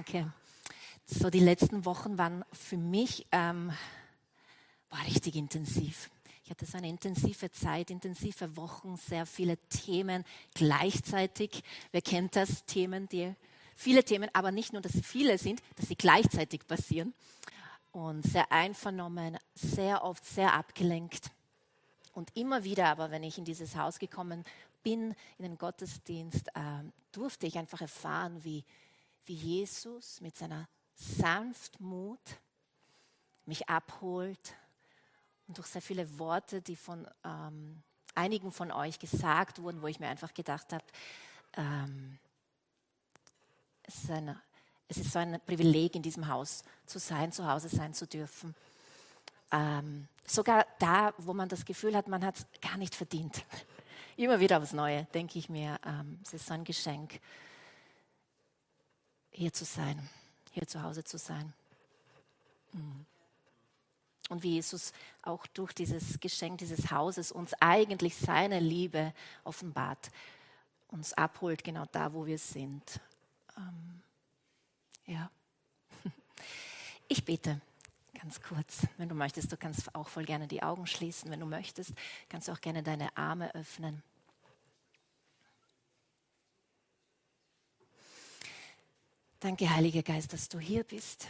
danke. So, die letzten Wochen waren für mich richtig intensiv. Ich hatte so eine intensive Zeit, intensive Wochen, sehr viele Themen gleichzeitig. Wer kennt das? Viele Themen, aber nicht nur, dass sie viele sind, dass sie gleichzeitig passieren. Und sehr einvernommen, sehr oft sehr abgelenkt. Und immer wieder aber, wenn ich in dieses Haus gekommen bin, in den Gottesdienst, durfte ich einfach erfahren, wie Jesus mit seiner Sanftmut mich abholt und durch sehr viele Worte, die von einigen von euch gesagt wurden, wo ich mir einfach gedacht habe, es ist so ein Privileg, in diesem Haus zu sein, zu Hause sein zu dürfen. Sogar da, wo man das Gefühl hat, man hat es gar nicht verdient. Immer wieder aufs Neue denke ich mir, es ist so ein Geschenk, hier zu sein, hier zu Hause zu sein. Und wie Jesus auch durch dieses Geschenk dieses Hauses uns eigentlich seine Liebe offenbart, uns abholt genau da, wo wir sind. Ja. Ich bete ganz kurz. Wenn du möchtest, du kannst auch voll gerne die Augen schließen. Wenn du möchtest, kannst du auch gerne deine Arme öffnen. Danke, Heiliger Geist, dass du hier bist.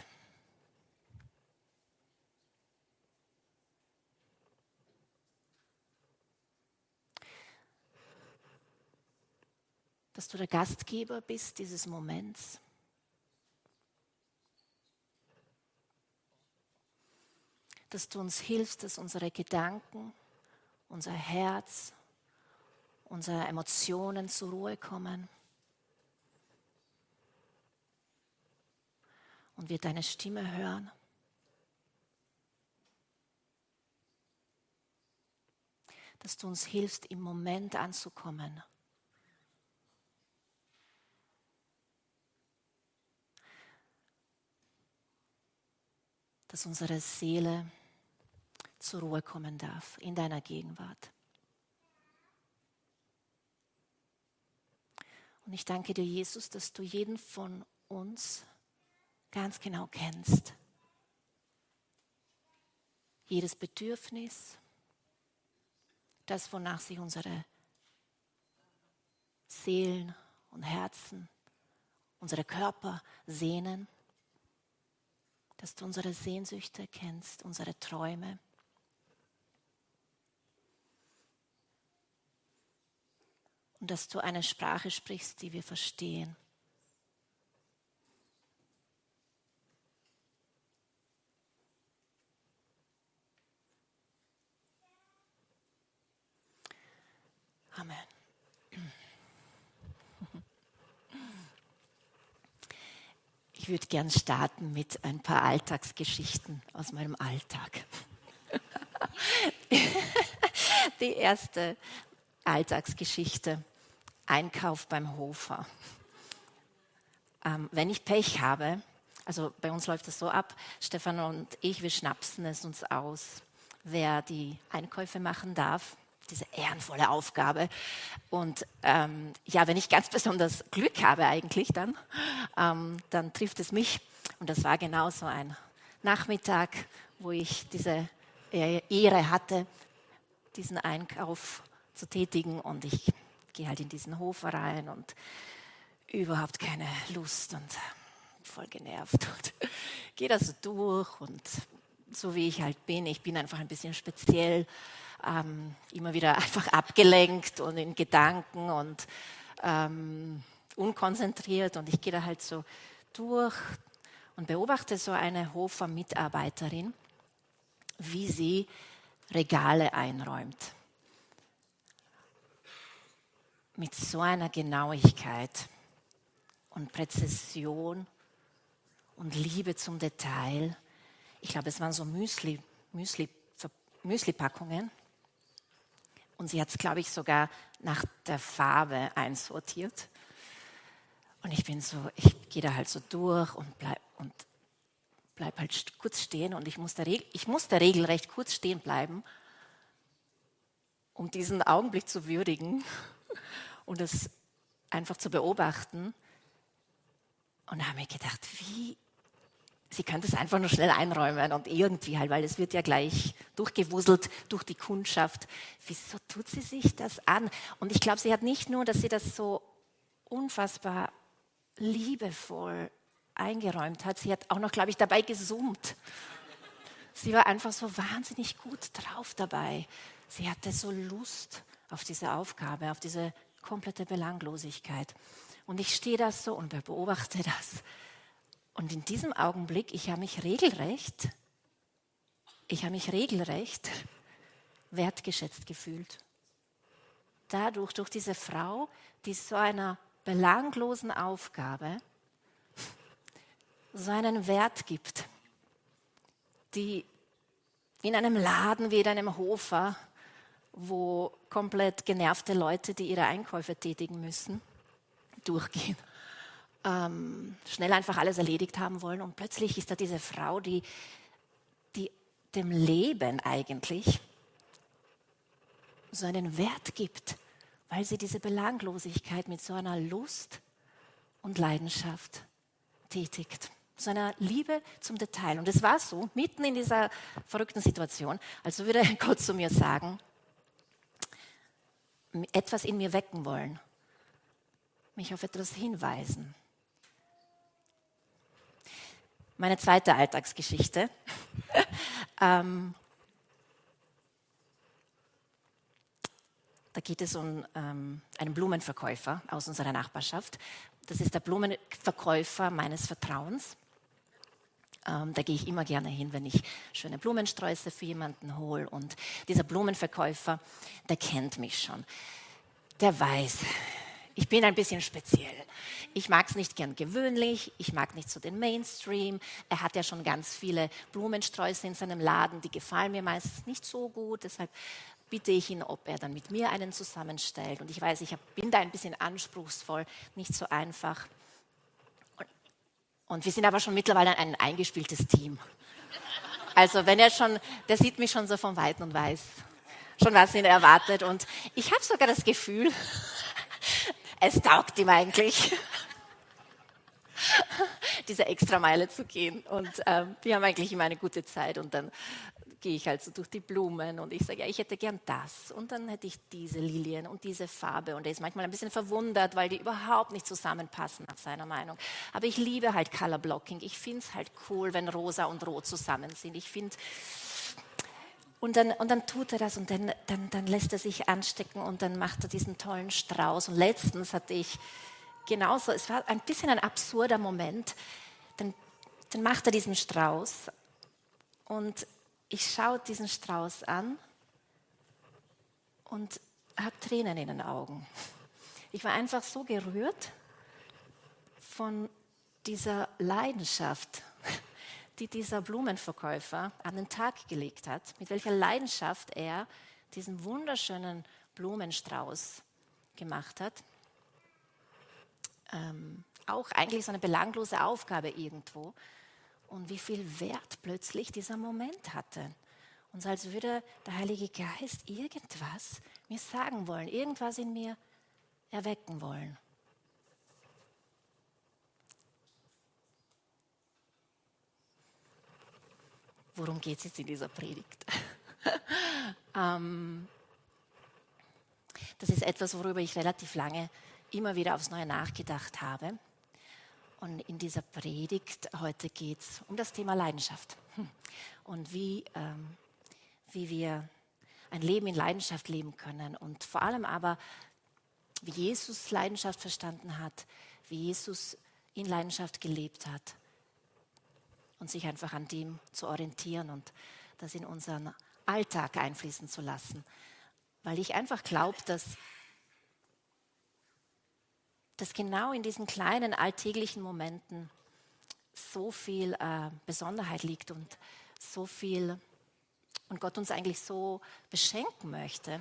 Dass du der Gastgeber bist dieses Moments. Dass du uns hilfst, dass unsere Gedanken, unser Herz, unsere Emotionen zur Ruhe kommen. Und wir deine Stimme hören. Dass du uns hilfst, im Moment anzukommen. Dass unsere Seele zur Ruhe kommen darf in deiner Gegenwart. Und ich danke dir, Jesus, dass du jeden von uns ganz genau kennst. Jedes Bedürfnis, das, wonach sich unsere Seelen und Herzen, unsere Körper sehnen, dass du unsere Sehnsüchte kennst, unsere Träume. Und dass du eine Sprache sprichst, die wir verstehen. Amen. Ich würde gern starten mit ein paar Alltagsgeschichten aus meinem Alltag. Die erste Alltagsgeschichte: Einkauf beim Hofer. Wenn ich Pech habe, also bei uns läuft es so ab, Stefan und ich, wir schnapsen es uns aus, wer die Einkäufe machen darf. Diese ehrenvolle Aufgabe. Und wenn ich ganz besonders Glück habe eigentlich dann trifft es mich. Und das war genau so ein Nachmittag, wo ich diese Ehre hatte, diesen Einkauf zu tätigen. Und ich gehe halt in diesen Hof rein und überhaupt keine Lust und voll genervt. Und gehe da so durch und so wie ich halt bin, ich bin einfach ein bisschen speziell, immer wieder einfach abgelenkt und in Gedanken und unkonzentriert. Und ich gehe da halt so durch und beobachte so eine Hofer-Mitarbeiterin, wie sie Regale einräumt. Mit so einer Genauigkeit und Präzision und Liebe zum Detail. Ich glaube, es waren so Müsli-Packungen. Und sie hat es, glaube ich, sogar nach der Farbe einsortiert. Und ich gehe da halt so durch und bleib halt kurz stehen. Und ich musste regelrecht kurz stehen bleiben, um diesen Augenblick zu würdigen und es einfach zu beobachten, Und habe mir gedacht, sie könnte es einfach nur schnell einräumen und irgendwie halt, weil es wird ja gleich durchgewuselt durch die Kundschaft. Wieso tut sie sich das an? Und ich glaube, sie hat nicht nur, dass sie das so unfassbar liebevoll eingeräumt hat, sie hat auch noch, glaube ich, dabei gesummt. Sie war einfach so wahnsinnig gut drauf dabei. Sie hatte so Lust auf diese Aufgabe, auf diese komplette Belanglosigkeit. Und ich stehe da so und beobachte das. Und in diesem Augenblick, ich habe mich regelrecht wertgeschätzt gefühlt. Dadurch, durch diese Frau, die so einer belanglosen Aufgabe so einen Wert gibt, die in einem Laden wie in einem Hofer, wo komplett genervte Leute, die ihre Einkäufe tätigen müssen, durchgehen, schnell einfach alles erledigt haben wollen. Und plötzlich ist da diese Frau, die dem Leben eigentlich so einen Wert gibt, weil sie diese Belanglosigkeit mit so einer Lust und Leidenschaft tätigt. So einer Liebe zum Detail. Und es war so, mitten in dieser verrückten Situation, als würde Gott zu mir sagen, etwas in mir wecken wollen, mich auf etwas hinweisen. Meine zweite Alltagsgeschichte. Da geht es um einen Blumenverkäufer aus unserer Nachbarschaft. Das ist der Blumenverkäufer meines Vertrauens. Da gehe ich immer gerne hin, wenn ich schöne Blumensträuße für jemanden hole. Und dieser Blumenverkäufer, der kennt mich schon. Der weiß, ich bin ein bisschen speziell. Ich mag es nicht gern gewöhnlich, ich mag nicht so den Mainstream. Er hat ja schon ganz viele Blumensträuße in seinem Laden, die gefallen mir meistens nicht so gut. Deshalb bitte ich ihn, ob er dann mit mir einen zusammenstellt. Und ich weiß, ich bin da ein bisschen anspruchsvoll, nicht so einfach. Und wir sind aber schon mittlerweile ein eingespieltes Team. Also wenn der sieht mich schon so von Weitem und weiß schon, was ihn erwartet. Und ich habe sogar das Gefühl, es taugt ihm eigentlich, diese Extrameile zu gehen. Und wir haben eigentlich immer eine gute Zeit. Und dann gehe ich halt so durch die Blumen und ich sage, ja, ich hätte gern das. Und dann hätte ich diese Lilien und diese Farbe. Und er ist manchmal ein bisschen verwundert, weil die überhaupt nicht zusammenpassen, nach seiner Meinung. Aber ich liebe halt Color Blocking. Ich finde es halt cool, wenn Rosa und Rot zusammen sind. Ich finde... Und dann tut er das und dann lässt er sich anstecken und dann macht er diesen tollen Strauß. Und letztens hatte ich genauso, es war ein bisschen ein absurder Moment, dann macht er diesen Strauß und ich schaue diesen Strauß an und habe Tränen in den Augen. Ich war einfach so gerührt von dieser Leidenschaft, die dieser Blumenverkäufer an den Tag gelegt hat, mit welcher Leidenschaft er diesen wunderschönen Blumenstrauß gemacht hat. Auch eigentlich so eine belanglose Aufgabe irgendwo. Und wie viel Wert plötzlich dieser Moment hatte. Und so als würde der Heilige Geist irgendwas mir sagen wollen, irgendwas in mir erwecken wollen. Worum geht es jetzt in dieser Predigt? Das ist etwas, worüber ich relativ lange immer wieder aufs Neue nachgedacht habe. Und in dieser Predigt heute geht es um das Thema Leidenschaft und wie wir ein Leben in Leidenschaft leben können und vor allem aber, wie Jesus Leidenschaft verstanden hat, wie Jesus in Leidenschaft gelebt hat und sich einfach an dem zu orientieren und das in unseren Alltag einfließen zu lassen. Weil ich einfach glaube, dass genau in diesen kleinen alltäglichen Momenten so viel Besonderheit liegt und so viel und Gott uns eigentlich so beschenken möchte.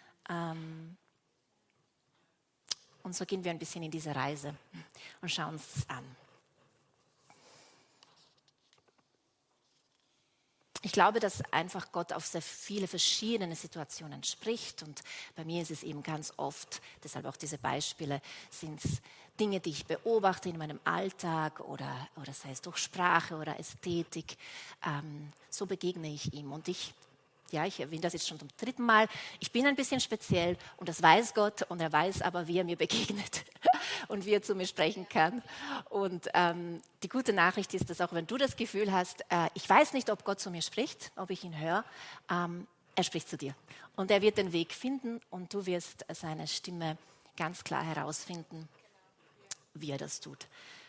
Und so gehen wir ein bisschen in diese Reise und schauen uns das an. Ich glaube, dass einfach Gott auf sehr viele verschiedene Situationen spricht und bei mir ist es eben ganz oft, deshalb auch diese Beispiele, sind es Dinge, die ich beobachte in meinem Alltag oder sei es durch Sprache oder Ästhetik, so begegne ich ihm und ich erwähne das jetzt schon zum 3. Mal. Ich bin ein bisschen speziell und das weiß Gott und er weiß aber, wie er mir begegnet und wie er zu mir sprechen kann. Und die gute Nachricht ist, dass auch wenn du das Gefühl hast, ich weiß nicht, ob Gott zu mir spricht, ob ich ihn höre, er spricht zu dir. Und er wird den Weg finden und du wirst seine Stimme ganz klar herausfinden, wie er das tut.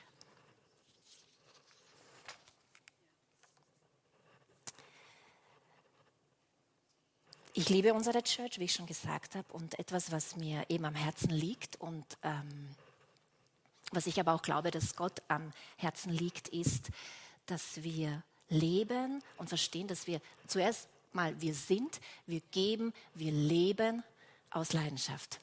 Ich liebe unsere Church, wie ich schon gesagt habe, und etwas, was mir eben am Herzen liegt und was ich aber auch glaube, dass Gott am Herzen liegt, ist, dass wir leben und verstehen, dass wir zuerst mal wir sind, wir geben, wir leben aus Leidenschaft.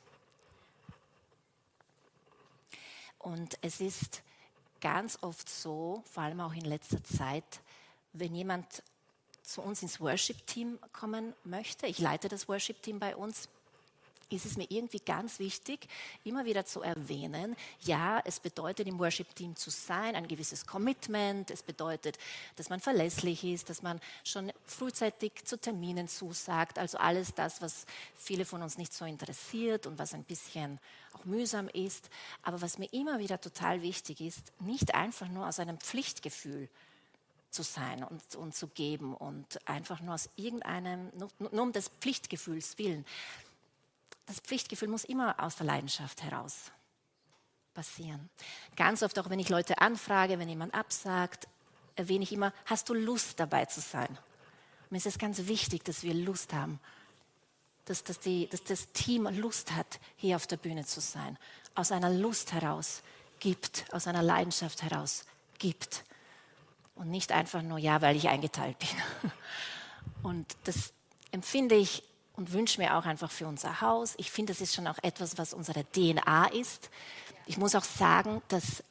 Und es ist ganz oft so, vor allem auch in letzter Zeit, wenn jemand zu uns ins Worship-Team kommen möchte, ich leite das Worship-Team bei uns, ist es mir irgendwie ganz wichtig, immer wieder zu erwähnen, ja, es bedeutet im Worship-Team zu sein, ein gewisses Commitment, es bedeutet, dass man verlässlich ist, dass man schon frühzeitig zu Terminen zusagt, also alles das, was viele von uns nicht so interessiert und was ein bisschen auch mühsam ist, aber was mir immer wieder total wichtig ist, nicht einfach nur aus einem Pflichtgefühl zu sein und zu geben und einfach nur aus irgendeinem, nur um des Pflichtgefühls willen. Das Pflichtgefühl muss immer aus der Leidenschaft heraus passieren. Ganz oft auch, wenn ich Leute anfrage, wenn jemand absagt, erwähne ich immer, hast du Lust dabei zu sein? Mir ist es ganz wichtig, dass wir Lust haben, dass das Team Lust hat, hier auf der Bühne zu sein. Aus einer Lust heraus gibt, aus einer Leidenschaft heraus gibt. Und nicht einfach nur, ja, weil ich eingeteilt bin. Und das empfinde ich und wünsche mir auch einfach für unser Haus. Ich finde, das ist schon auch etwas, was unsere DNA ist. Ich muss auch sagen, dass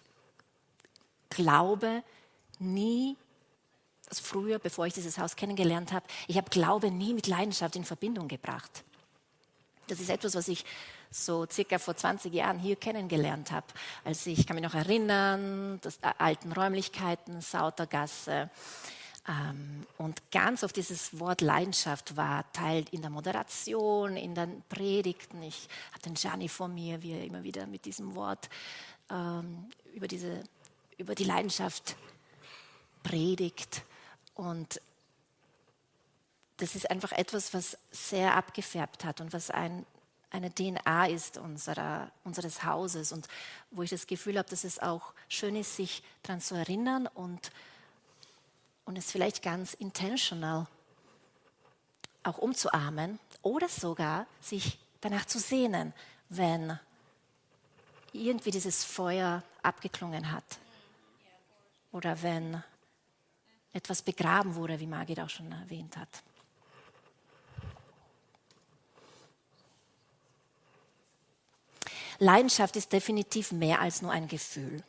Glaube nie, also früher, bevor ich dieses Haus kennengelernt habe, ich habe Glaube nie mit Leidenschaft in Verbindung gebracht. Das ist etwas, was ich so circa vor 20 Jahren hier kennengelernt habe. Also ich kann mich noch erinnern, das alten Räumlichkeiten, Sautergasse. Und ganz oft dieses Wort Leidenschaft war Teil in der Moderation, in den Predigten. Ich habe den Gianni vor mir, wie er immer wieder mit diesem Wort über die Leidenschaft predigt. Und das ist einfach etwas, was sehr abgefärbt hat und was eine DNA ist unseres Hauses und wo ich das Gefühl habe, dass es auch schön ist, sich daran zu erinnern und es vielleicht ganz intentional auch umzuahmen oder sogar sich danach zu sehnen, wenn irgendwie dieses Feuer abgeklungen hat oder wenn etwas begraben wurde, wie Margit auch schon erwähnt hat. Leidenschaft ist definitiv mehr als nur ein Gefühl.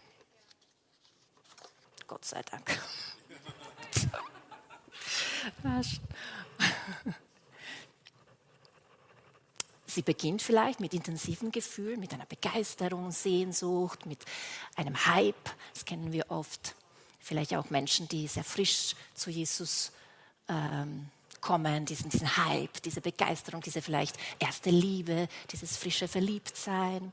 Gott sei Dank. Sie beginnt vielleicht mit intensiven Gefühlen, mit einer Begeisterung, Sehnsucht, mit einem Hype. Das kennen wir oft. Vielleicht auch Menschen, die sehr frisch zu Jesus kommen, diesen Hype, diese Begeisterung, diese vielleicht erste Liebe, dieses frische Verliebtsein.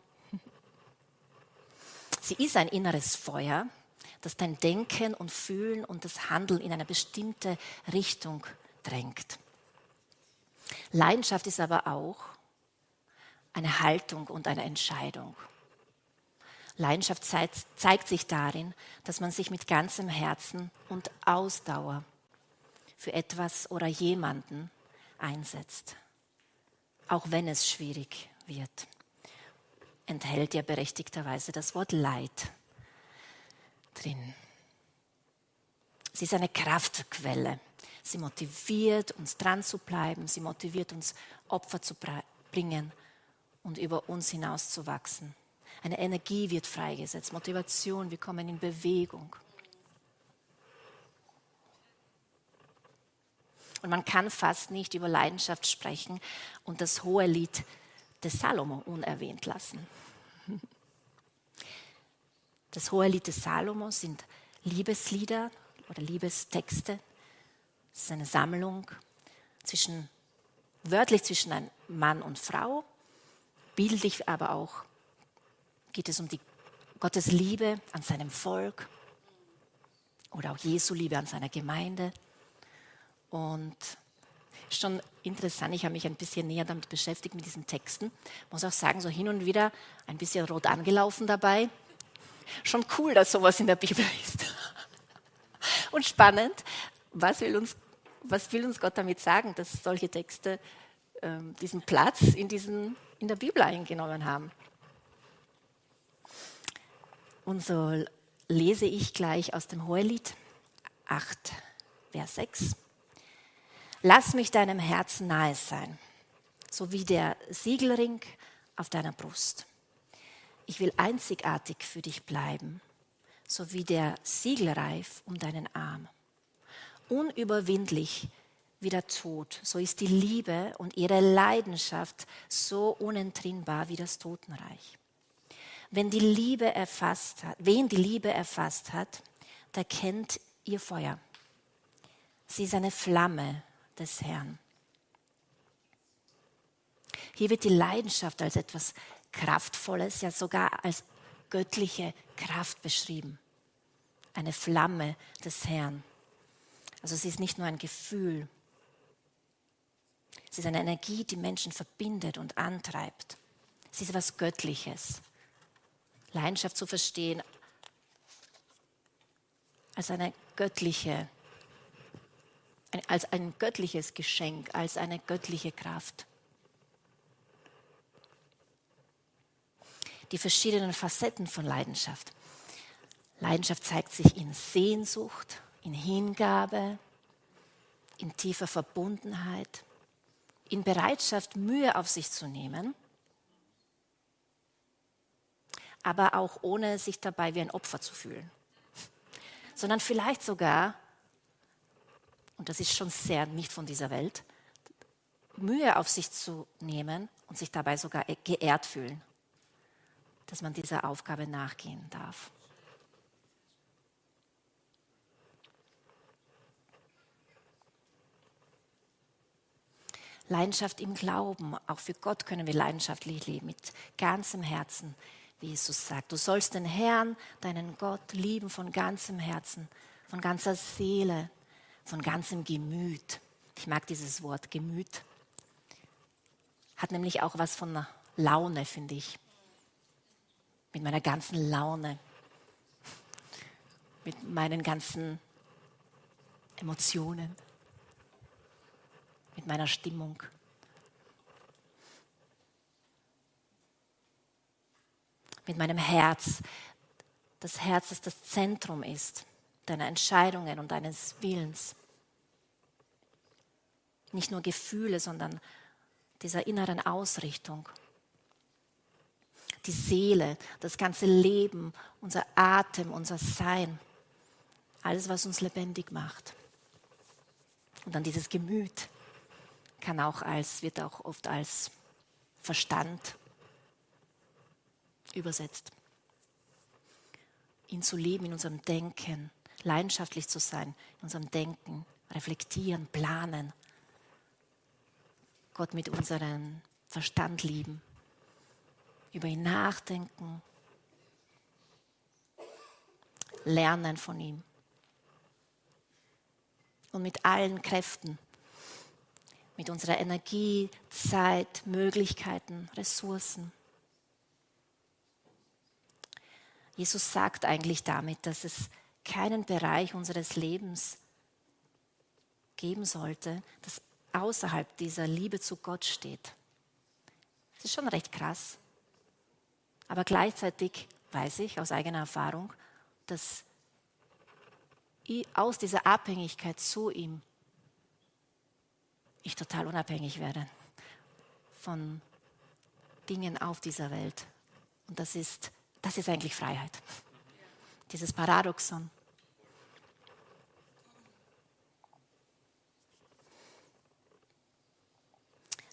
Sie ist ein inneres Feuer, das dein Denken und Fühlen und das Handeln in eine bestimmte Richtung drängt. Leidenschaft ist aber auch eine Haltung und eine Entscheidung. Leidenschaft zeigt sich darin, dass man sich mit ganzem Herzen und Ausdauer für etwas oder jemanden einsetzt, auch wenn es schwierig wird. Enthält ja berechtigterweise das Wort Leid drin. Sie ist eine Kraftquelle. Sie motiviert uns dran zu bleiben, sie motiviert uns Opfer zu bringen und über uns hinaus zu wachsen. Eine Energie wird freigesetzt, Motivation, wir kommen in Bewegung. Und man kann fast nicht über Leidenschaft sprechen und das Hohelied des Salomo unerwähnt lassen. Das Hohelied des Salomo sind Liebeslieder oder Liebestexte. Es ist eine Sammlung wörtlich zwischen einem Mann und Frau, bildlich aber auch geht es um Gottes Liebe an seinem Volk oder auch Jesu Liebe an seiner Gemeinde. Und schon interessant, ich habe mich ein bisschen näher damit beschäftigt, mit diesen Texten. Muss auch sagen, so hin und wieder ein bisschen rot angelaufen dabei. Schon cool, dass sowas in der Bibel ist. Und spannend, was will uns Gott damit sagen, dass solche Texte diesen Platz in der Bibel eingenommen haben. Und so lese ich gleich aus dem Hohelied 8, Vers 6. Lass mich deinem Herzen nahe sein, so wie der Siegelring auf deiner Brust. Ich will einzigartig für dich bleiben, so wie der Siegelreif um deinen Arm. Unüberwindlich wie der Tod, so ist die Liebe und ihre Leidenschaft so unentrinnbar wie das Totenreich. Wen die Liebe erfasst hat, der kennt ihr Feuer. Sie ist eine Flamme des Herrn. Hier wird die Leidenschaft als etwas Kraftvolles, ja sogar als göttliche Kraft beschrieben. Eine Flamme des Herrn. Also sie ist nicht nur ein Gefühl. Sie ist eine Energie, die Menschen verbindet und antreibt. Sie ist etwas Göttliches. Leidenschaft zu verstehen als ein göttliches Geschenk, als eine göttliche Kraft. Die verschiedenen Facetten von Leidenschaft. Leidenschaft zeigt sich in Sehnsucht, in Hingabe, in tiefer Verbundenheit, in Bereitschaft, Mühe auf sich zu nehmen, aber auch ohne sich dabei wie ein Opfer zu fühlen, sondern vielleicht sogar, und das ist schon sehr nicht von dieser Welt, Mühe auf sich zu nehmen und sich dabei sogar geehrt fühlen, dass man dieser Aufgabe nachgehen darf. Leidenschaft im Glauben, auch für Gott können wir leidenschaftlich leben, mit ganzem Herzen, wie Jesus sagt. Du sollst den Herrn, deinen Gott, lieben von ganzem Herzen, von ganzer Seele, von ganzem Gemüt. Ich mag dieses Wort Gemüt. Hat nämlich auch was von einer Laune, finde ich. Mit meiner ganzen Laune, mit meinen ganzen Emotionen, mit meiner Stimmung. Mit meinem Herz. Das Herz, das das Zentrum ist deiner Entscheidungen und deines Willens. Nicht nur Gefühle, sondern dieser inneren Ausrichtung. Die Seele, das ganze Leben, unser Atem, unser Sein. Alles, was uns lebendig macht. Und dann dieses Gemüt wird auch oft als Verstand übersetzt. Ihn zu leben in unserem Denken, leidenschaftlich zu sein, in unserem Denken, reflektieren, planen. Gott mit unserem Verstand lieben, über ihn nachdenken, lernen von ihm. Und mit allen Kräften, mit unserer Energie, Zeit, Möglichkeiten, Ressourcen. Jesus sagt eigentlich damit, dass es keinen Bereich unseres Lebens geben sollte, das außerhalb dieser Liebe zu Gott steht. Das ist schon recht krass. Aber gleichzeitig weiß ich aus eigener Erfahrung, dass aus dieser Abhängigkeit zu ihm ich total unabhängig werde von Dingen auf dieser Welt. Und das ist eigentlich Freiheit. Dieses Paradoxon.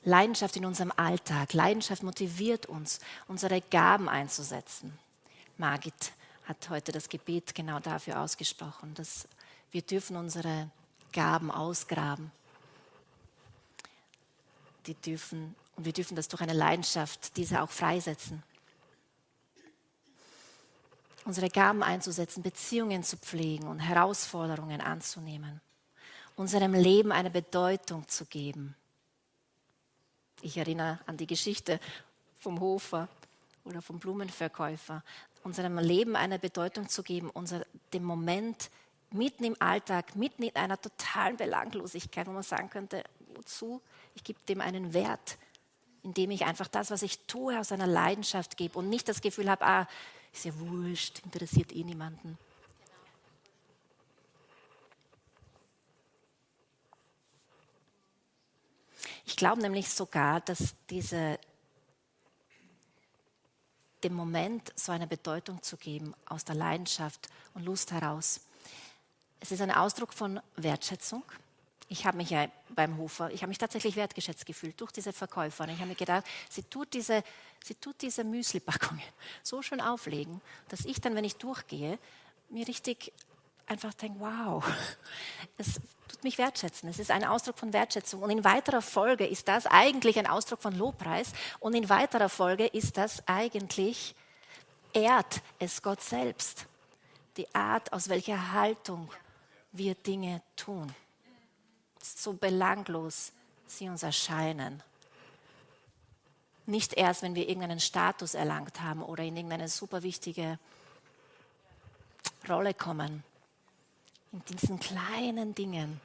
Leidenschaft in unserem Alltag. Leidenschaft motiviert uns, unsere Gaben einzusetzen. Margit hat heute das Gebet genau dafür ausgesprochen, dass wir dürfen unsere Gaben ausgraben. Wir dürfen das durch eine Leidenschaft, diese auch freisetzen. Unsere Gaben einzusetzen, Beziehungen zu pflegen und Herausforderungen anzunehmen. Unserem Leben eine Bedeutung zu geben. Ich erinnere an die Geschichte vom Hofer oder vom Blumenverkäufer. Unserem Leben eine Bedeutung zu geben, dem Moment mitten im Alltag, mitten in einer totalen Belanglosigkeit, wo man sagen könnte, wozu? Ich gebe dem einen Wert, indem ich einfach das, was ich tue, aus einer Leidenschaft gebe und nicht das Gefühl habe, ist ja wurscht, interessiert eh niemanden. Ich glaube nämlich sogar, dass dem Moment so eine Bedeutung zu geben, aus der Leidenschaft und Lust heraus. Es ist ein Ausdruck von Wertschätzung. Ich habe mich ja beim Hofer, ich habe mich tatsächlich wertgeschätzt gefühlt durch diese Verkäuferin. Ich habe mir gedacht, sie tut diese Müsli-Packungen so schön auflegen, dass ich dann, wenn ich durchgehe, mir richtig einfach denke, wow, es tut mich wertschätzen. Es ist ein Ausdruck von Wertschätzung. Und in weiterer Folge ist das eigentlich ein Ausdruck von Lobpreis. Und in weiterer Folge ist das eigentlich, ehrt es Gott selbst. Die Art, aus welcher Haltung wir Dinge tun. So belanglos sie uns erscheinen. Nicht erst, wenn wir irgendeinen Status erlangt haben oder in irgendeine super wichtige Rolle kommen. In diesen kleinen Dingen.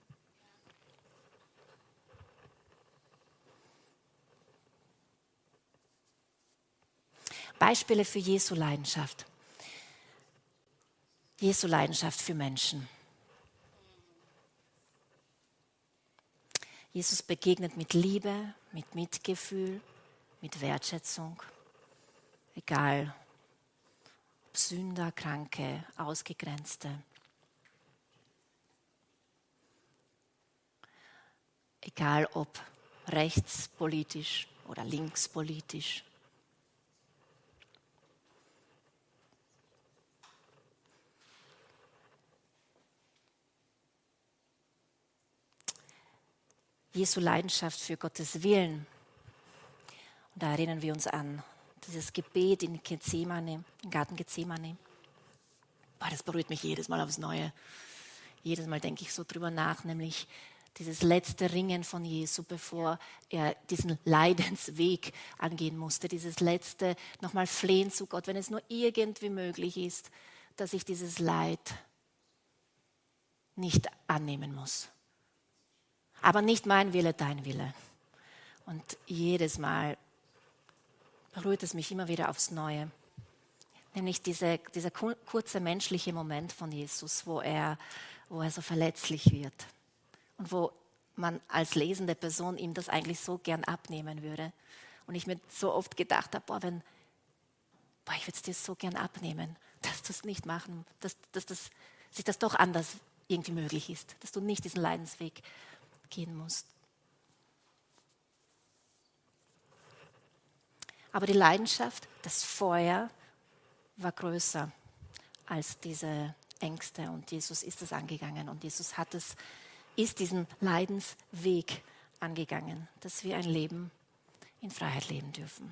Beispiele für Jesu Leidenschaft. Jesu Leidenschaft für Menschen. Jesus begegnet mit Liebe, mit Mitgefühl, mit Wertschätzung. Egal, ob Sünder, Kranke, Ausgegrenzte. Egal ob rechtspolitisch oder linkspolitisch. Jesu Leidenschaft für Gottes Willen. Und da erinnern wir uns an dieses Gebet in Gethsemane, im Garten Gethsemane. Das berührt mich jedes Mal aufs Neue. Jedes Mal denke ich so drüber nach, nämlich dieses letzte Ringen von Jesu, bevor er diesen Leidensweg angehen musste. Dieses letzte nochmal Flehen zu Gott, wenn es nur irgendwie möglich ist, dass ich dieses Leid nicht annehmen muss. Aber nicht mein Wille, dein Wille. Und jedes Mal berührt es mich immer wieder aufs Neue. Nämlich dieser kurze menschliche Moment von Jesus, wo er so verletzlich wird. Und wo man als lesende Person ihm das eigentlich so gern abnehmen würde. Und ich mir so oft gedacht habe, ich würde es dir so gern abnehmen, dass du es nicht machen, dass sich das doch anders irgendwie möglich ist, dass du nicht diesen Leidensweg gehen musst. Aber die Leidenschaft, das Feuer war größer als diese Ängste und Jesus ist es angegangen und Jesus ist diesen Leidensweg angegangen, dass wir ein Leben in Freiheit leben dürfen.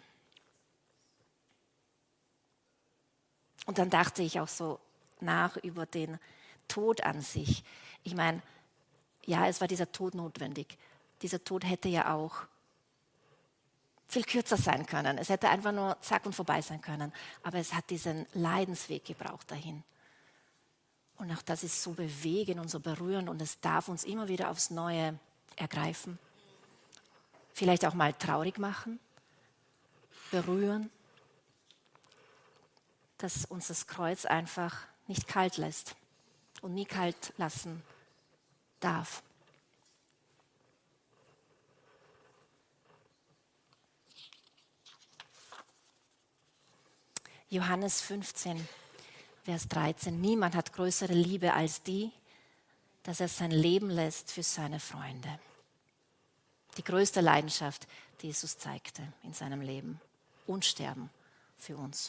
Und dann dachte ich auch so nach über den Tod an sich. Ich meine, ja, es war dieser Tod notwendig. Dieser Tod hätte ja auch viel kürzer sein können. Es hätte einfach nur zack und vorbei sein können. Aber es hat diesen Leidensweg gebraucht dahin. Und auch das ist so bewegend und so berührend und es darf uns immer wieder aufs Neue ergreifen. Vielleicht auch mal traurig machen, berühren, dass uns das Kreuz einfach nicht kalt lässt und nie kalt lassen darf. Johannes 15, Vers 13. Niemand hat größere Liebe als die, dass er sein Leben lässt für seine Freunde. Die größte Leidenschaft, die Jesus zeigte in seinem Leben. Und Sterben für uns.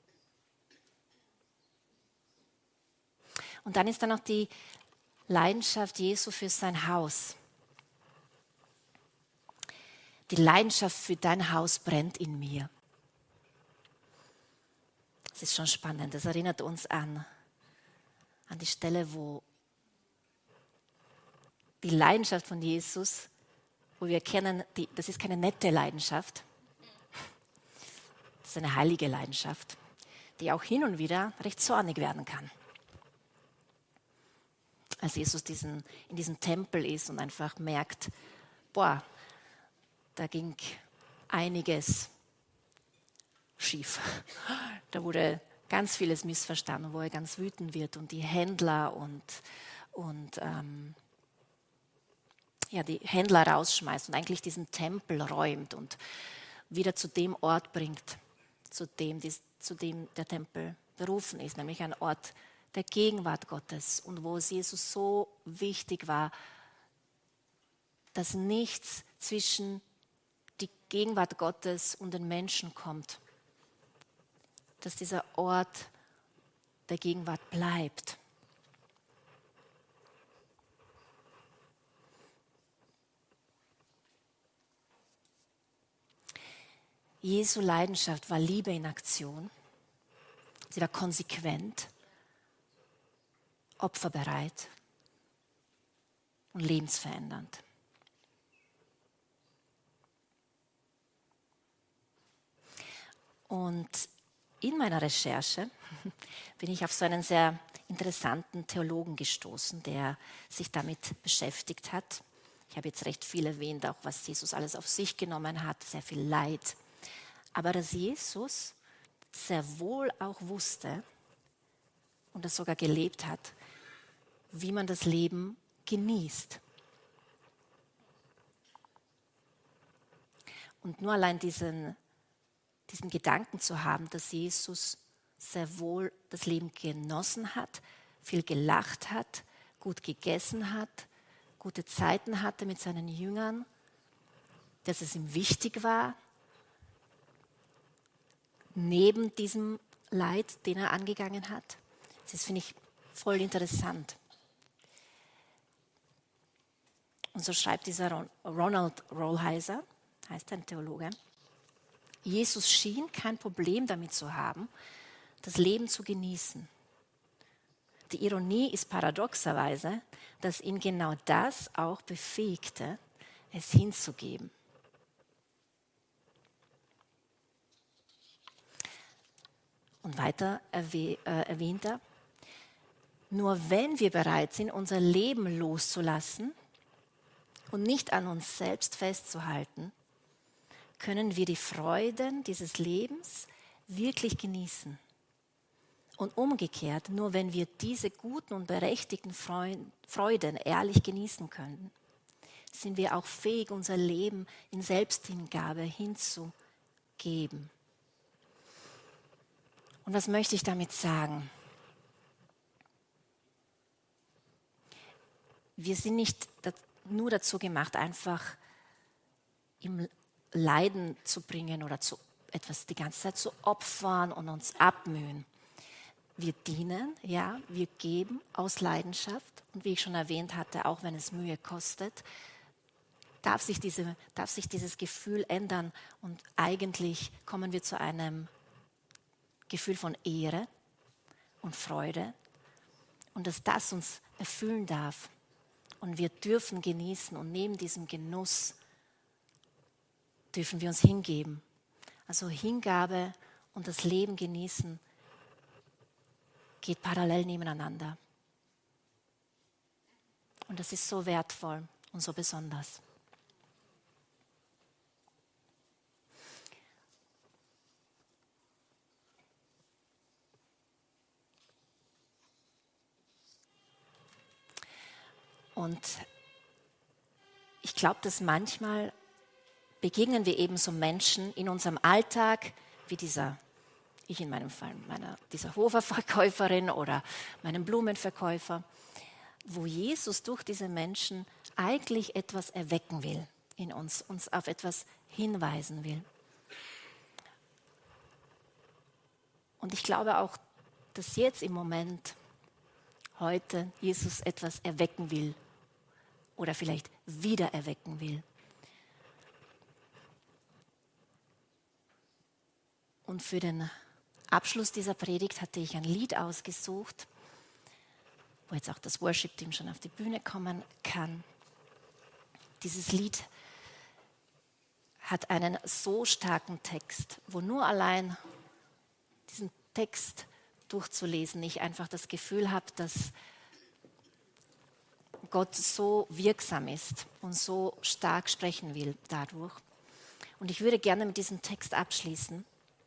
Und dann ist da noch die Leidenschaft Jesu für sein Haus. Die Leidenschaft für dein Haus brennt in mir. Das ist schon spannend. Das erinnert uns an die Stelle, wo die Leidenschaft von Jesus, wo wir erkennen, das ist keine nette Leidenschaft. Das ist eine heilige Leidenschaft, die auch hin und wieder recht zornig werden kann. Als Jesus in diesem Tempel ist und einfach merkt, boah, da ging einiges schief. Da wurde ganz vieles missverstanden, wo er ganz wütend wird und die Händler die Händler rausschmeißt und eigentlich diesen Tempel räumt und wieder zu dem Ort bringt, zu dem der Tempel berufen ist, nämlich ein Ort der Gegenwart Gottes und wo es Jesus so wichtig war, dass nichts zwischen die Gegenwart Gottes und den Menschen kommt, dass dieser Ort der Gegenwart bleibt. Jesu Leidenschaft war Liebe in Aktion. Sie war konsequent, opferbereit und lebensverändernd. Und in meiner Recherche bin ich auf so einen sehr interessanten Theologen gestoßen, der sich damit beschäftigt hat. Ich habe jetzt recht viel erwähnt, auch was Jesus alles auf sich genommen hat, sehr viel Leid. Aber dass Jesus sehr wohl auch wusste und das sogar gelebt hat, wie man das Leben genießt. Und nur allein diesen Gedanken zu haben, dass Jesus sehr wohl das Leben genossen hat, viel gelacht hat, gut gegessen hat, gute Zeiten hatte mit seinen Jüngern, dass es ihm wichtig war, neben diesem Leid, den er angegangen hat. Das finde ich voll interessant. Und so schreibt dieser Ronald Rolheiser, heißt ein Theologe, Jesus schien kein Problem damit zu haben, das Leben zu genießen. Die Ironie ist paradoxerweise, dass ihn genau das auch befähigte, es hinzugeben. Und weiter erwähnt er, nur wenn wir bereit sind, unser Leben loszulassen und nicht an uns selbst festzuhalten, können wir die Freuden dieses Lebens wirklich genießen. Und umgekehrt, nur wenn wir diese guten und berechtigten Freuden ehrlich genießen können, sind wir auch fähig, unser Leben in Selbsthingabe hinzugeben. Und was möchte ich damit sagen? Wir sind nicht nur dazu gemacht, einfach im Leiden zu bringen oder zu etwas die ganze Zeit zu opfern und uns abmühen. Wir dienen, ja, wir geben aus Leidenschaft und wie ich schon erwähnt hatte, auch wenn es Mühe kostet, darf sich dieses Gefühl ändern und eigentlich kommen wir zu einem Gefühl von Ehre und Freude und dass das uns erfüllen darf und wir dürfen genießen und neben diesem Genuss dürfen wir uns hingeben. Also Hingabe und das Leben genießen geht parallel nebeneinander. Und das ist so wertvoll und so besonders. Und ich glaube, dass manchmal begegnen wir eben so Menschen in unserem Alltag, wie ich in meinem Fall, dieser Hoferverkäuferin oder meinem Blumenverkäufer, wo Jesus durch diese Menschen eigentlich etwas erwecken will. in uns auf etwas hinweisen will. Und ich glaube auch, dass jetzt im Moment, heute, Jesus etwas erwecken will oder vielleicht wieder erwecken will. Und für den Abschluss dieser Predigt hatte ich ein Lied ausgesucht, wo jetzt auch das Worship-Team schon auf die Bühne kommen kann. Dieses Lied hat einen so starken Text, wo nur allein diesen Text durchzulesen ich einfach das Gefühl habe, dass Gott so wirksam ist und so stark sprechen will dadurch. Und ich würde gerne mit diesem Text abschließen,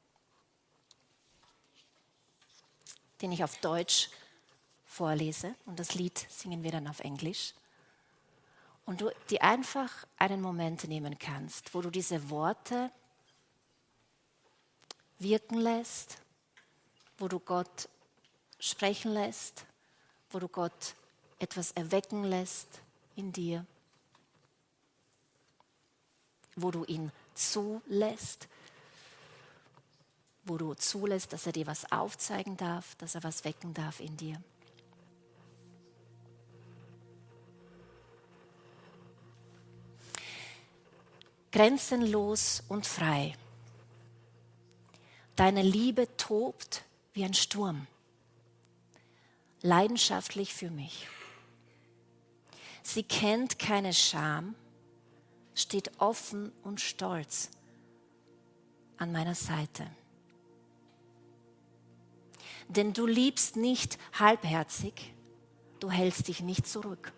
den ich auf Deutsch vorlese. Und das Lied singen wir dann auf Englisch. Und du dir einfach einen Moment nehmen kannst, wo du diese Worte wirken lässt, wo du Gott sprechen lässt, wo du Gott etwas erwecken lässt in dir, wo du ihn zulässt, wo du zulässt, dass er dir was aufzeigen darf, dass er was wecken darf in dir. Grenzenlos und frei. Deine Liebe tobt wie ein Sturm, leidenschaftlich für mich. Sie kennt keine Scham, steht offen und stolz an meiner Seite. Denn du liebst nicht halbherzig, du hältst dich nicht zurück.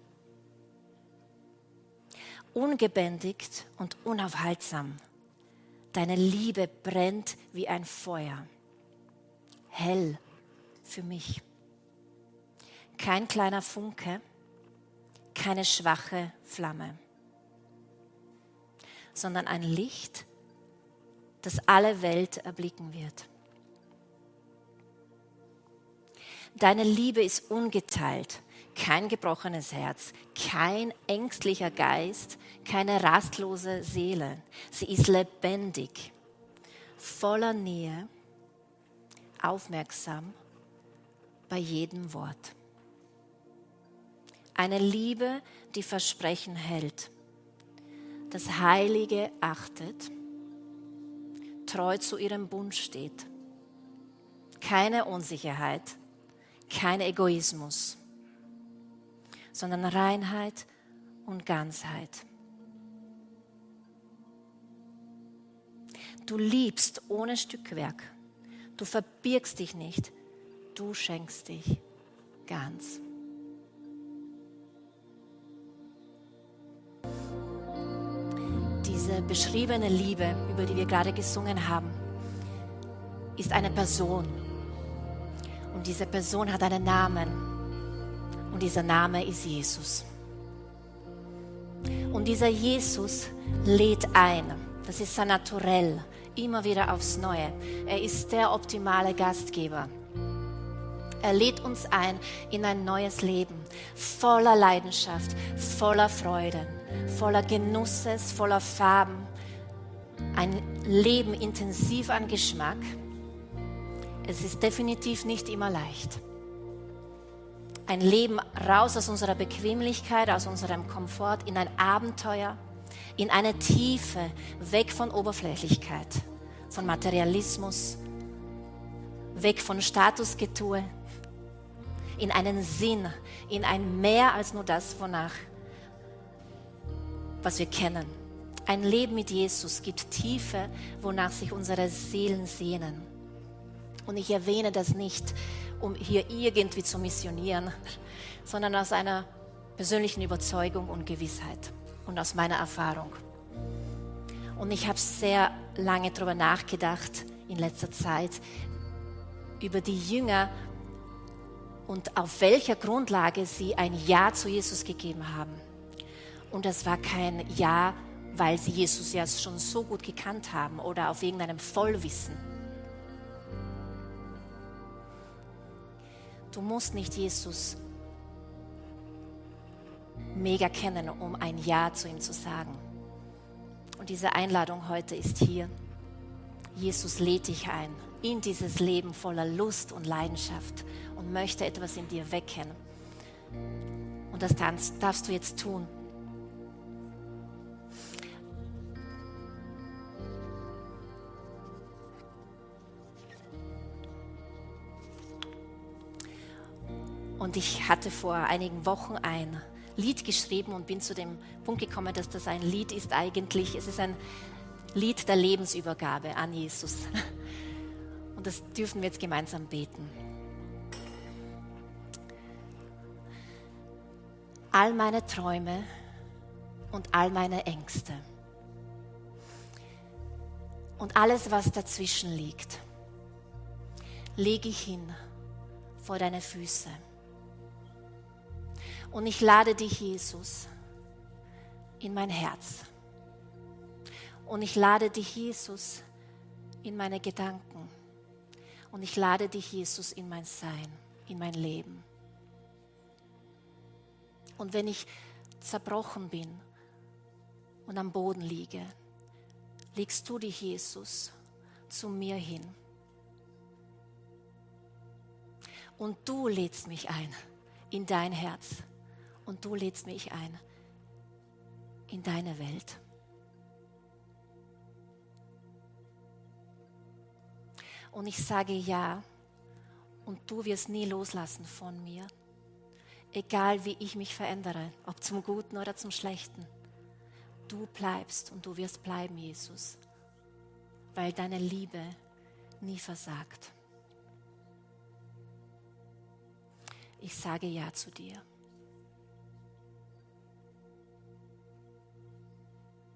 Ungebändigt und unaufhaltsam, deine Liebe brennt wie ein Feuer, hell für mich. Kein kleiner Funke, keine schwache Flamme, sondern ein Licht, das alle Welt erblicken wird. Deine Liebe ist ungeteilt, kein gebrochenes Herz, kein ängstlicher Geist, keine rastlose Seele. Sie ist lebendig, voller Nähe, aufmerksam bei jedem Wort. Eine Liebe, die Versprechen hält, das Heilige achtet, treu zu ihrem Bund steht. Keine Unsicherheit, kein Egoismus, sondern Reinheit und Ganzheit. Du liebst ohne Stückwerk, du verbirgst dich nicht, du schenkst dich ganz. Diese beschriebene Liebe, über die wir gerade gesungen haben, ist eine Person. Und diese Person hat einen Namen. Und dieser Name ist Jesus. Und dieser Jesus lädt ein. Das ist sein Naturell, immer wieder aufs Neue. Er ist der optimale Gastgeber. Er lädt uns ein in ein neues Leben, voller Leidenschaft, voller Freude, voller Genusses, voller Farben. Ein Leben intensiv an Geschmack. Es ist definitiv nicht immer leicht. Ein Leben raus aus unserer Bequemlichkeit, aus unserem Komfort, in ein Abenteuer, in eine Tiefe, weg von Oberflächlichkeit, von Materialismus, weg von Statusgetue, in einen Sinn, in ein Mehr als nur das, was wir kennen. Ein Leben mit Jesus gibt Tiefe, wonach sich unsere Seelen sehnen. Und ich erwähne das nicht, um hier irgendwie zu missionieren, sondern aus einer persönlichen Überzeugung und Gewissheit und aus meiner Erfahrung. Und ich habe sehr lange darüber nachgedacht in letzter Zeit, über die Jünger und auf welcher Grundlage sie ein Ja zu Jesus gegeben haben. Und das war kein Ja, weil sie Jesus ja schon so gut gekannt haben oder auf irgendeinem Vollwissen. Du musst nicht Jesus mega kennen, um ein Ja zu ihm zu sagen. Und diese Einladung heute ist hier. Jesus lädt dich ein in dieses Leben voller Lust und Leidenschaft und möchte etwas in dir wecken. Und das darfst du jetzt tun. Und ich hatte vor einigen Wochen ein Lied geschrieben und bin zu dem Punkt gekommen, dass das ein Lied ist eigentlich. Es ist ein Lied der Lebensübergabe an Jesus. Und das dürfen wir jetzt gemeinsam beten. All meine Träume und all meine Ängste und alles, was dazwischen liegt, lege ich hin vor deine Füße. Und ich lade dich, Jesus, in mein Herz. Und ich lade dich, Jesus, in meine Gedanken. Und ich lade dich, Jesus, in mein Sein, in mein Leben. Und wenn ich zerbrochen bin und am Boden liege, legst du dich, Jesus, zu mir hin. Und du lädst mich ein in dein Herz. Und du lädst mich ein in deine Welt. Und ich sage ja, und du wirst nie loslassen von mir. Egal wie ich mich verändere, ob zum Guten oder zum Schlechten. Du bleibst und du wirst bleiben, Jesus, weil deine Liebe nie versagt. Ich sage ja zu dir.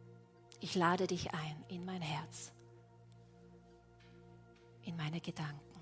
Ich lade dich ein in mein Herz, in meine Gedanken.